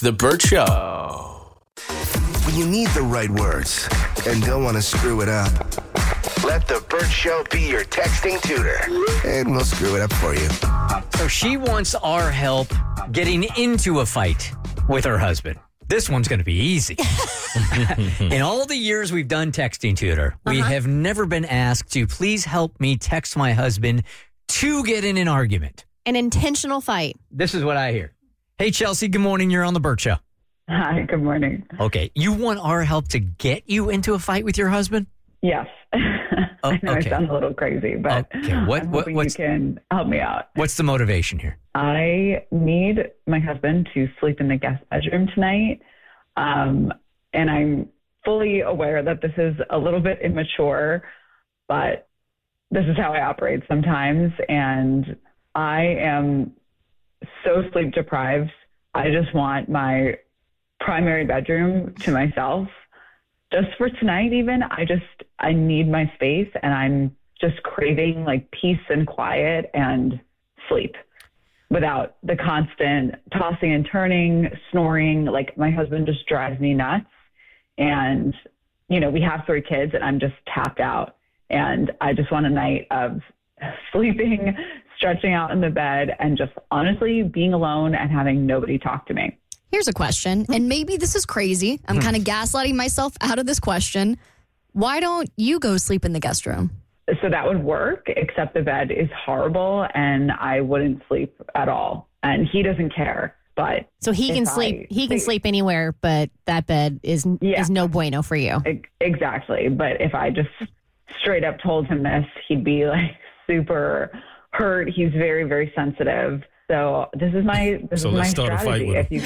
The Burt Show. When you need the right words and don't want to screw it up, let The Burt Show be your texting tutor, and we'll screw it up for you. So she wants our help getting into a fight with her husband. This one's going to be easy. In all the years we've done Texting Tutor, we have never been asked to please help me text my husband to get in an argument. An intentional fight. This is what I hear. Hey, Chelsea, good morning. You're on The Burt Show. Hi, good morning. Okay. You want our help to get you into a fight with your husband? Yes. I know okay. I sound a little crazy, but Okay. I'm hoping you can help me out. What's the motivation here? I need my husband to sleep in the guest bedroom tonight, and I'm fully aware that this is a little bit immature, but this is how I operate sometimes, and I am so sleep deprived. I just want my primary bedroom to myself. Just for tonight even, I need my space, and I'm just craving like peace and quiet and sleep without the constant tossing and turning, snoring. Like, my husband just drives me nuts. And, you know, we have 3 kids and I'm just tapped out, and I just want a night of sleeping, stretching out in the bed, and just honestly being alone and having nobody talk to me. Here's a question, and maybe this is crazy. I'm kind of gaslighting myself out of this question. Why don't you go sleep in the guest room? So that would work, except the bed is horrible and I wouldn't sleep at all. And he doesn't care. But so he can sleep. He can sleep anywhere, but that bed is no bueno for you. Exactly. But if I just straight up told him this, he'd be like super hurt. He's very, very sensitive. So this is my strategy. If you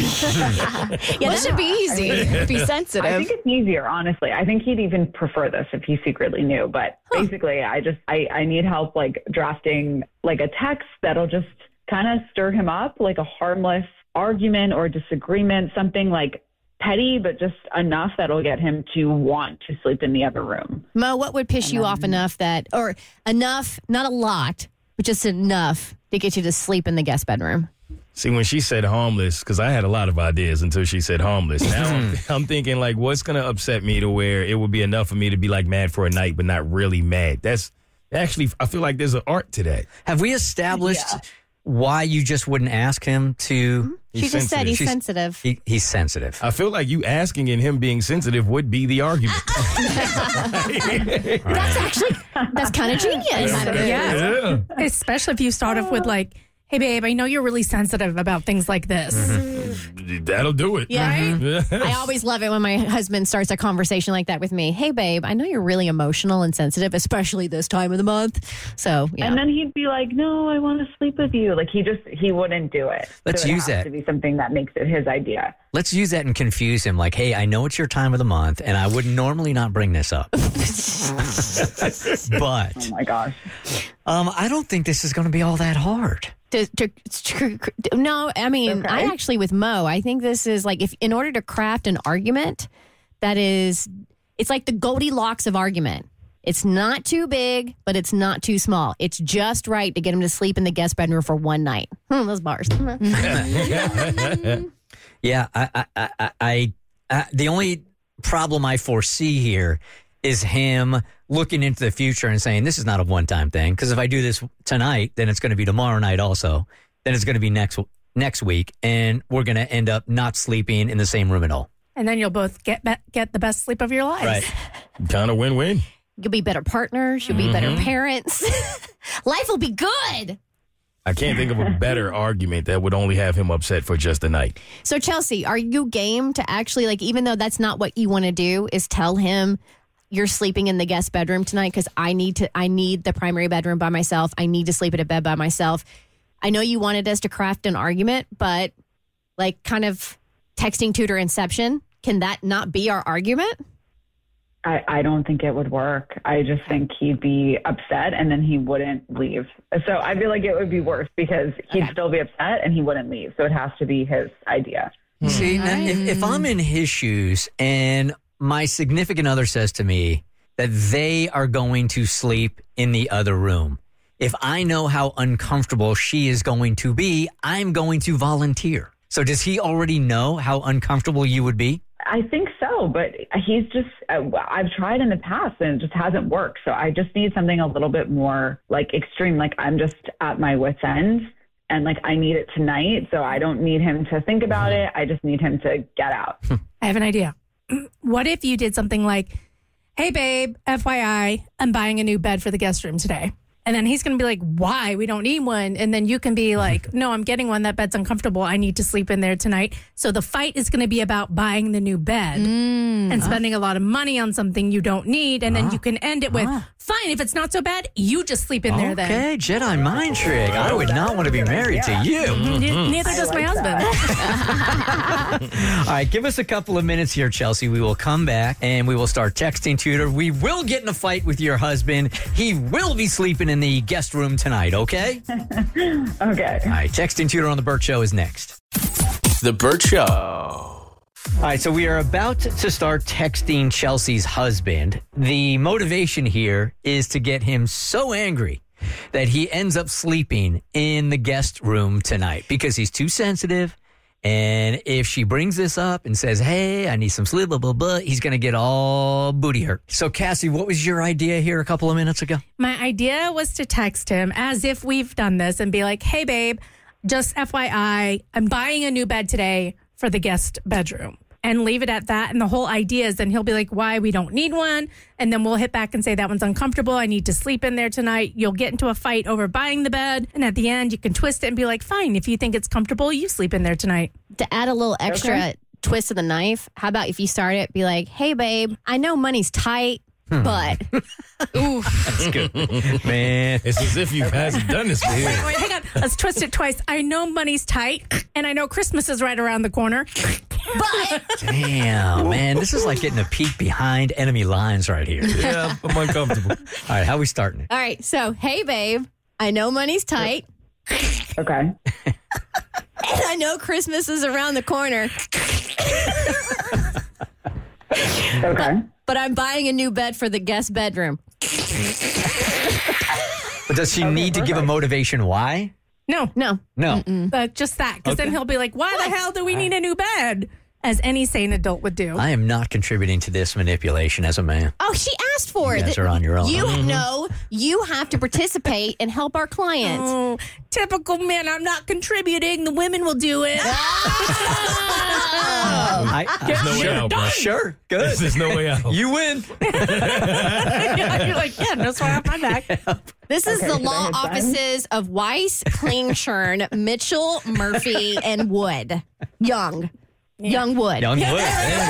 yeah, this should be easy. Be sensitive. I think it's easier, honestly. I think he'd even prefer this if he secretly knew. But basically, I need help like drafting like a text that'll just kind of stir him up, like a harmless argument or disagreement, something like petty, but just enough that'll get him to want to sleep in the other room. Mo, what would piss you off enough or enough, not a lot, but just enough to get you to sleep in the guest bedroom? See, when she said harmless, because I had a lot of ideas until she said harmless. Now I'm thinking, like, what's going to upset me to where it would be enough for me to be, like, mad for a night, but not really mad? That's actually, I feel like there's an art to that. Have we established why you just wouldn't ask him to? She just said he's sensitive. He's sensitive. I feel like you asking and him being sensitive would be the argument. That's kind of genius. Yeah. Especially if you start off with like, hey, babe, I know you're really sensitive about things like this. That'll do it. Yeah. Right? Yes. I always love it when my husband starts a conversation like that with me. Hey, babe, I know you're really emotional and sensitive, especially this time of the month. So, yeah. And then he'd be like, no, I want to sleep with you. Like, he wouldn't do it. Let's use that. It has to be something that makes it his idea. Let's use that and confuse him. Like, hey, I know it's your time of the month, and I would normally not bring this up. But, oh my gosh. I don't think this is going to be all that hard. No, I mean, okay. I actually, with Mo, I think this is like, if in order to craft an argument that is, it's like the Goldilocks of argument. It's not too big, but it's not too small. It's just right to get him to sleep in the guest bedroom for one night. Those bars. Yeah, I the only problem I foresee here is him looking into the future and saying, this is not a one-time thing. Because if I do this tonight, then it's going to be tomorrow night also. Then it's going to be next week. And we're going to end up not sleeping in the same room at all. And then you'll both get the best sleep of your lives. Right. Kind of win-win. You'll be better partners. You'll be better parents. Life will be good. I can't think of a better argument that would only have him upset for just a night. So, Chelsea, are you game to actually, like, even though that's not what you want to do, is tell him you're sleeping in the guest bedroom tonight because I need the primary bedroom by myself. I need to sleep in a bed by myself. I know you wanted us to craft an argument, but like kind of texting tutor inception, can that not be our argument? I don't think it would work. I just think he'd be upset and then he wouldn't leave. So I feel like it would be worse because he'd still be upset and he wouldn't leave. So it has to be his idea. See, now, if I'm in his shoes and my significant other says to me that they are going to sleep in the other room, if I know how uncomfortable she is going to be, I'm going to volunteer. So does he already know how uncomfortable you would be? I think so, but he's just, I've tried in the past and it just hasn't worked. So I just need something a little bit more like extreme. Like I'm just at my wit's end and like I need it tonight. So I don't need him to think about it. I just need him to get out. I have an idea. What if you did something like, hey, babe, FYI, I'm buying a new bed for the guest room today. And then he's going to be like, why? We don't need one. And then you can be like, no, I'm getting one. That bed's uncomfortable. I need to sleep in there tonight. So the fight is going to be about buying the new bed and spending a lot of money on something you don't need. And then you can end it with, fine, if it's not so bad, you just sleep in there then. Okay, Jedi mind trick. I would not want to be married to you. Neither does my husband. All right, give us a couple of minutes here, Chelsea. We will come back and we will start texting tutor. We will get in a fight with your husband. He will be sleeping in the guest room tonight, okay? Okay. All right, texting tutor on The Burt Show is next. The Burt Show. All right, so we are about to start texting Chelsea's husband. The motivation here is to get him so angry that he ends up sleeping in the guest room tonight because he's too sensitive. And if she brings this up and says, hey, I need some sleep, blah, blah, blah, he's going to get all booty hurt. So, Cassie, what was your idea here a couple of minutes ago? My idea was to text him as if we've done this and be like, hey, babe, just FYI, I'm buying a new bed today for the guest bedroom. And leave it at that. And the whole idea is then he'll be like, why? We don't need one. And then we'll hit back and say, that one's uncomfortable. I need to sleep in there tonight. You'll get into a fight over buying the bed. And at the end, you can twist it and be like, fine, if you think it's comfortable, you sleep in there tonight. To add a little extra twist of the knife, how about if you start it, be like, hey, babe, I know money's tight, but ooh, That's good. Man. It's as if you hasn't done this before. Wait, hang on. Let's twist it twice. I know money's tight, and I know Christmas is right around the corner. But Damn, man. This is like getting a peek behind enemy lines right here. Yeah, I'm uncomfortable. All right, how are we starting it? all right. So, hey, babe, I know money's tight, Okay. and I know Christmas is around the corner, Okay. but I'm buying a new bed for the guest bedroom. But does she need to give a motivation why? no, No. No. just that. Because then he'll be like, why the hell do we need a new bed? As any sane adult would do. I am not contributing to this manipulation as a man. Oh, she asked for You it. guys are on your own. You know, you have to participate and help our clients. Oh, typical men. I'm not contributing. The women will do it. There's no way out, bro. Sure. Good. There's no way out. You win. You're like, yeah, no sweat off my back. This is Okay, the should I law hit button? offices of Weiss, Klingshirn, Mitchell, Murphy, and Wood. Young Wood. Young Wood.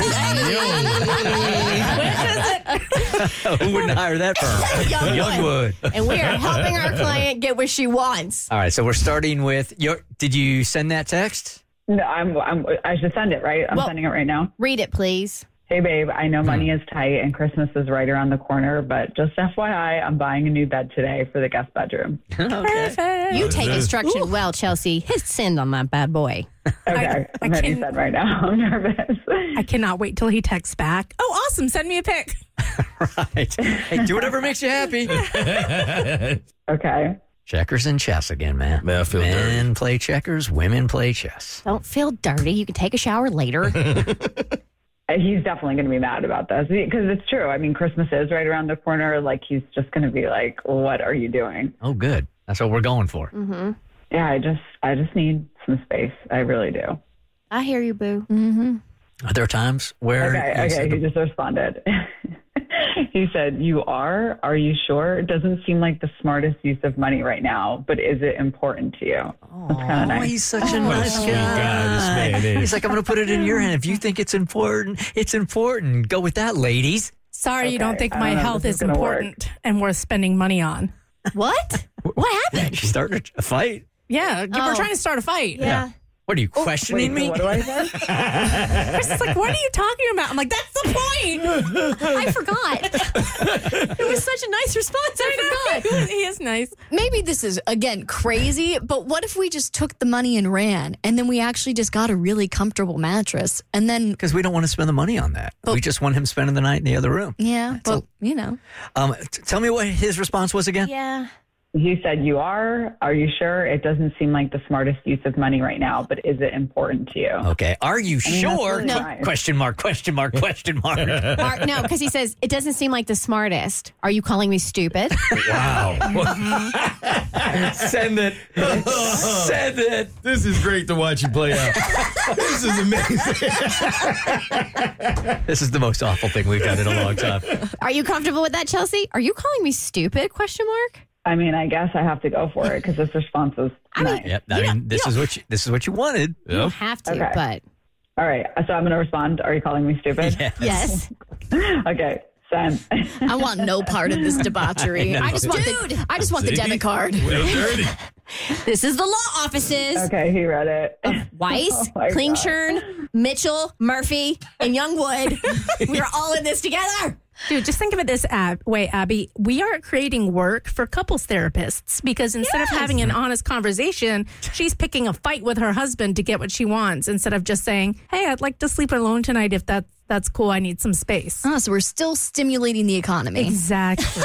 Who wouldn't hire that firm? Young Wood. And we are helping our client get what she wants. All right, so we're starting with your. Did you send that text? No, I should send it, right? I'm Well- sending it right now. Read it, please. Hey, babe, I know money is tight and Christmas is right around the corner, but just FYI, I'm buying a new bed today for the guest bedroom. Perfect. You take instruction well, Chelsea. Hit send on that bad boy. Okay, I'm hitting can- send right now. I'm nervous. I cannot wait till he texts back. Oh, awesome. Send me a pic. Right. Hey, do whatever makes you happy. Okay. Checkers and chess again, man. Man, I feel dirty. Men play checkers, women play chess. Don't feel dirty. You can take a shower later. He's definitely going to be mad about this because it's true. I mean, Christmas is right around the corner. Like, he's just going to be like, what are you doing? Oh, good. That's what we're going for. Yeah, I just need some space. I really do. I hear you, boo. Are there times where Okay. He just responded. He said, Are you sure? It doesn't seem like the smartest use of money right now, but is it important to you? That's kind of nice. he's such a What a nice sweet guy. guy this man is. He's like, I'm going to put it in your hand. If you think it's important, it's important. Go with that, ladies. Sorry, you don't Okay, think I my don't know if health this is is gonna work. important and worth spending money on. What? What happened? She's starting a fight. Yeah, we're trying to start a fight. Yeah. What are you questioning Wait, me? so what do I say? Chris is like, what are you talking about? I'm like, that's the point. I forgot. It was such a nice response. I forgot. He is nice. Maybe this is, again, crazy, but what if we just took the money and ran and then we actually just got a really comfortable mattress and then, Because we don't want to spend the money on that. We just want him spending the night in the other room. yeah, but, you know. Tell me what his response was again. Yeah. He said, you are? Are you sure? It doesn't seem like the smartest use of money right now, but is it important to you? Okay. Are you I mean, that's sure? really nice. Question mark, question mark, question mark. No, because he says, it doesn't seem like the smartest. Are you calling me stupid? Wow. Send it. Send it. This is great to watch you play out. This is amazing. This is the most awful thing we've done in a long time. Are you comfortable with that, Chelsea? Are you calling me stupid? Question mark. I mean, I guess I have to go for it because this response is nice. Yep. I mean, this is what you wanted. You don't have to, Okay. but All right. So I'm going to respond. Are you calling me stupid? yes. Okay. Send. I want no part of this debauchery. I just want the See? debit card. Real dirty. This is the law offices. Okay. He read it. Weiss, Oh my God. Klingshirn, Mitchell, Murphy, and Youngwood. We are all in this together. Dude, just think of it this way, Abby. We are creating work for couples therapists because instead of having an honest conversation, she's picking a fight with her husband to get what she wants instead of just saying, hey, I'd like to sleep alone tonight if that's cool. I need some space. Oh, so we're still stimulating the economy. Exactly.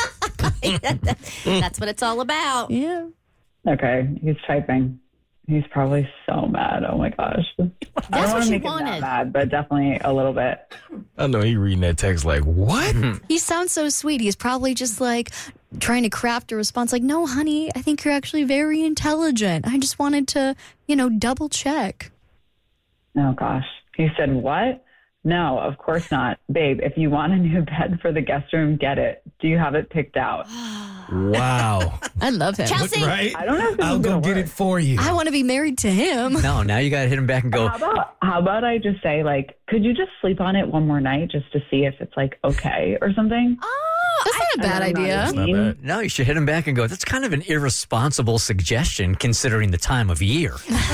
That's what it's all about. Yeah. Okay. He's typing. He's probably so mad. Oh my gosh. I don't what want to she make him wanted. that mad, but definitely a little bit. I know he reading that text like, what? He sounds so sweet. He's probably just like trying to craft a response like, no, honey, I think you're actually very intelligent. I just wanted to, double check. Oh gosh. He said, what? No, of course not. Babe, if you want a new bed for the guest room, get it. Do you have it picked out? Wow. I love him. Chelsea, Right? I don't know if this I'll is go gonna get work. it for you. I want to be married to him. No, now you got to hit him back and go, How about I just say, like, could you just sleep on it one more night just to see if it's, like, okay or something? That's not a bad idea. That's not bad. no, you should hit him back and go, that's kind of an irresponsible suggestion considering the time of year.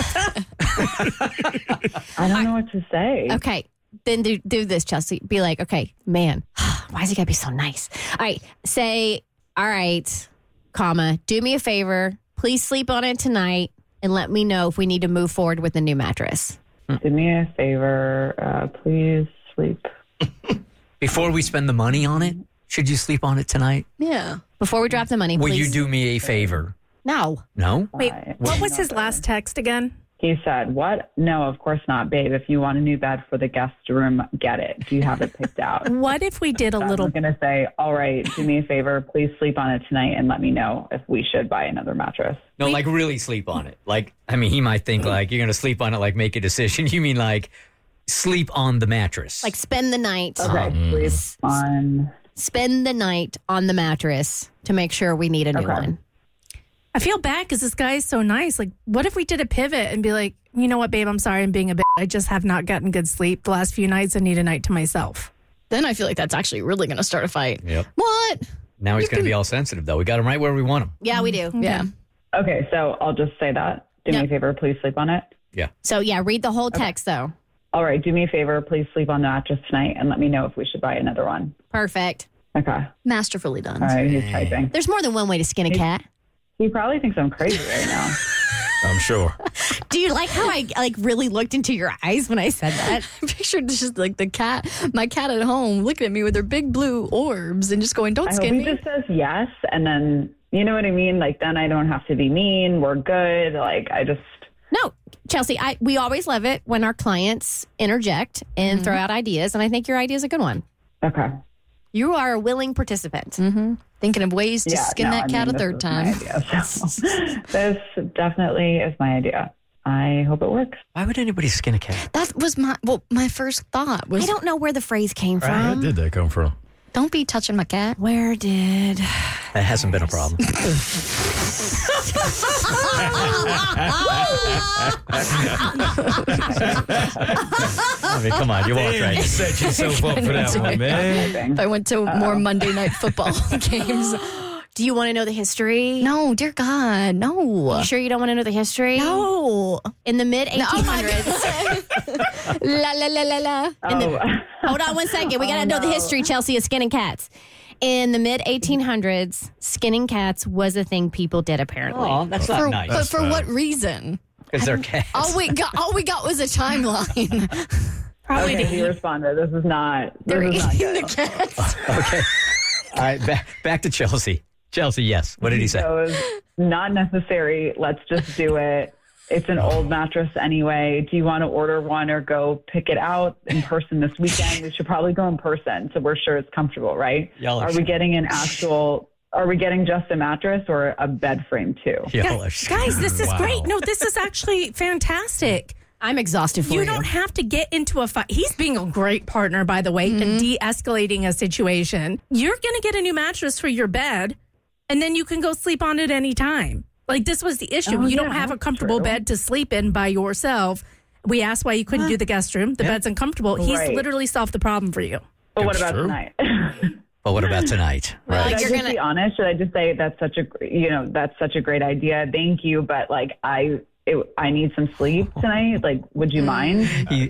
I don't know what to say. okay. Then do this, Chelsea. Be like, okay, man, why is he gotta be so nice? All right, say, all right, comma, do me a favor, please sleep on it tonight, and let me know if we need to move forward with the new mattress. Do me a favor. Please sleep. Before we spend the money on it, should you sleep on it tonight? Yeah. Before we drop the money, Will please. you do me a favor? No. No? Wait, what was his last text again? He said, what? No, of course not, babe. If you want a new bed for the guest room, get it. Do you have it picked out? What if we did a I'm little going to say, all right, do me a favor. Please sleep on it tonight and let me know if we should buy another mattress. No, like really sleep on it. Like, I mean, he might think like you're going to sleep on it, like make a decision. You mean like sleep on the mattress? Like spend the night. Okay, sleep on. Spend the night on the mattress to make sure we need a new Okay. one. I feel bad because this guy is so nice. Like, what if we did a pivot and be like, you know what, babe, I'm sorry I'm being a bitch. I just have not gotten good sleep the last few nights. I need a night to myself. Then I feel like that's actually really going to start a fight. Yep. What? Now he's going to be all sensitive, though. We got him right where we want him. Yeah, we do. Yeah. Okay, so I'll just say that. Do me Yep. a favor. Please sleep on it. Yeah. So yeah, read the whole text though. All right, do me a favor. Please sleep on the mattress tonight and let me know if we should buy another one. Perfect. Okay. Masterfully done. All right, he's typing. There's more than one way to skin a cat. He probably thinks I'm crazy right now. I'm sure. Do you like how I really looked into your eyes when I said that? I pictured just like my cat at home looking at me with her big blue orbs and just going, don't I hope skin he me. just says yes, and then, you know what I mean? Like, then I don't have to be mean. We're good. Like, I just... No, Chelsea, we always love it when our clients interject and throw out ideas, and I think your idea is a good one. Okay. You are a willing participant. Thinking of ways to skin that cat a this third is time. my idea, so. This definitely is my idea. I hope it works. Why would anybody skin a cat? That was my first thought was, I don't know where the phrase came Where from. did that come from? don't be touching my cat. Where did... That hasn't been a problem. I mean, come on, you walked You right. set yourself up for that one, man. If I went to more Monday night football games. Do you want to know the history? No, dear God, no. You sure you don't want to know the history? No. In the mid Oh my 1800s. La la la la la. Hold on one second. We got to know the history, Chelsea, of skinning cats. In the mid 1800s, skinning cats was a thing people did, apparently. Oh, that's not nice. But for what reason? Because they're cats. All we got was a timeline. Probably Okay, he responded. This is not good. the cats. Okay. All right, back to Chelsea. Chelsea, yes. What did he say? goes, not necessary. Let's just do it. It's an old mattress anyway. Do you want to order one or go pick it out in person this weekend? We should probably go in person so we're sure it's comfortable, right? Are we getting are we getting just a mattress or a bed frame too? Guys, this is great. No, this is actually fantastic. I'm exhausted for you. You don't have to get into a fight. He's being a great partner, by the way, and de-escalating a situation. You're going to get a new mattress for your bed, and then you can go sleep on it anytime. Like, this was the issue. You don't have a comfortable bed to sleep in by yourself. We asked why you couldn't do the guest room. The bed's uncomfortable. He's literally solved the problem for you. But what about tonight? But what about tonight? Right. Should I just be honest? Should I just say that's such a great idea? Thank you, but like I need some sleep tonight. Like, would you mind?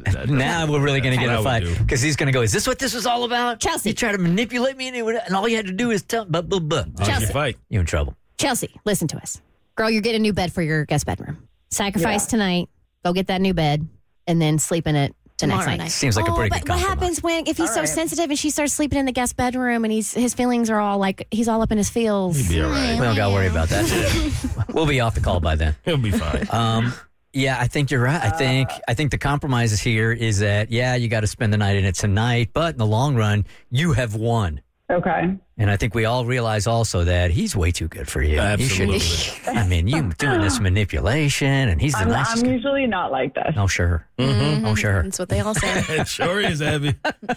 Now we're really going to get in a fight because he's going to go, is this what this was all about? Chelsea. You try to manipulate me and all you had to do is tell, Chelsea. Fight. You're in trouble. Chelsea, listen to us. Girl, you're getting a new bed for your guest bedroom. Sacrifice tonight. Go get that new bed and then sleep in it the next night. Seems like a pretty good But what happens if he's so sensitive and she starts sleeping in the guest bedroom and his feelings are all like, he's all up in his feels? He'll be all right. We don't got to worry about that. We'll be off the call by then. He'll be fine. Yeah, I think you're right. I think the compromise here is that, you got to spend the night in it tonight, but in the long run, you have won. Okay. And I think we all realize also that he's way too good for you. Absolutely. You doing this manipulation, and he's the nicest I'm guy. usually not like this. Oh, sure. Oh, sure. That's what they all say. It sure is, Abby.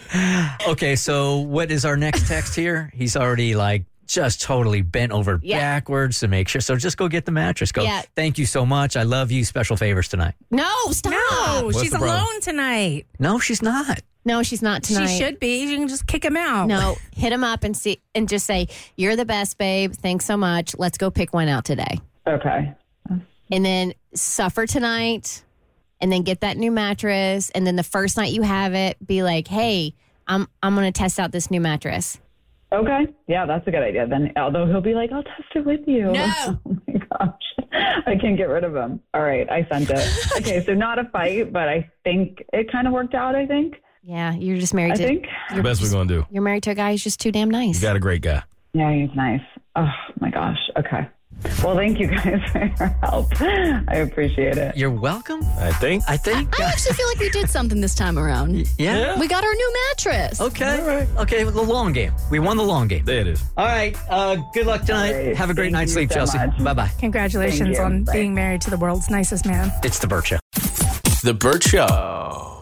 Okay, so what is our next text here? He's already just totally bent over backwards to make sure. So just go get the mattress. Go. Yeah. Thank you so much. I love you. Special favors tonight. No, stop. No, she's the problem? alone tonight. No, she's not. No, she's not tonight. She should be. You can just kick him out. No, hit him up and just say, you're the best, babe. Thanks so much. Let's go pick one out today. Okay. And then suffer tonight and then get that new mattress. And then the first night you have it, be like, hey, I'm going to test out this new mattress. Okay. Yeah, that's a good idea. Then, although he'll be like, I'll test it with you. No. Oh my gosh. I can't get rid of him. All right. I sent it. Okay. So not a fight, but I think it kind of worked out, I think. Yeah, you're just married to... I think. The best we're going to do. You're married to a guy who's just too damn nice. You got a great guy. Yeah, he's nice. Oh my gosh. Okay. Well, thank you guys for your help. I appreciate it. You're welcome. I think. I actually feel like we did something this time around. Yeah. We got our new mattress. Okay. All right. Okay, the long game. We won the long game. There it is. All right. Good luck tonight. All right. Have a great Thank night's you sleep, so Chelsea. much. Bye-bye. Congratulations Thank you. on Bye. being married to the world's nicest man. It's the Burt Show. The Burt Show.